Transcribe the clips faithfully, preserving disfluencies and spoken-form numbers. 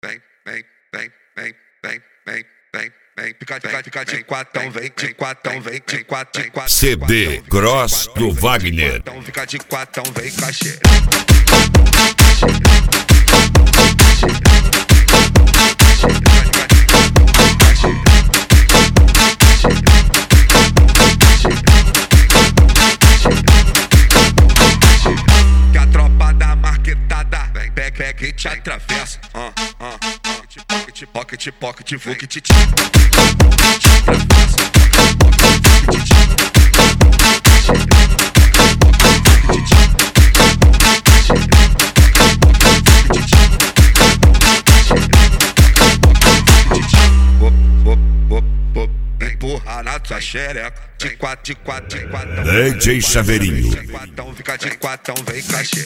vem, vem, vem, vem, vem, vem, vem, vem, fica, fica, fica de quatão, vem, de quatão, vem, de quatão, de quatão. C D Cross do Wagner. Então fica de quatão, vem, cachê. Que a tropa da marquetada vem, pega, pega e te atravessa. Ah, ah, pocket, pocket, pocket, pocket, vuc, te te atravessa. Empurra na tua xereca. De quatro, de quatro, de quatro. D J Chaveirinho. De quatão, fica de quatão, vem cachê.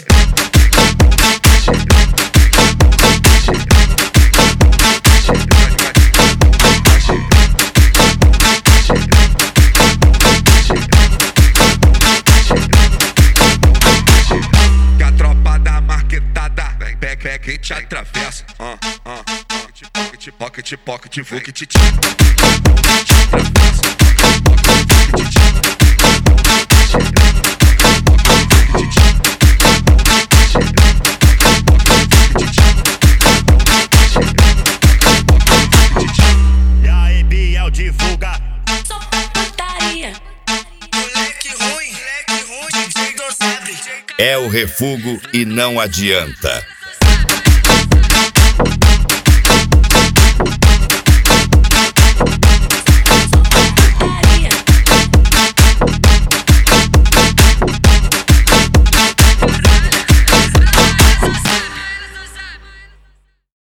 Que a tropa da marquetada vem, pega, pega e te atravessa. Ah, ah, pocket, pocket, pocket, pocket, vuc, te te atravessa. E aí, Biel, divulga. Só putaria. Moleque ruim, moleque ruim, D J Docebre. É o refugo e não adianta.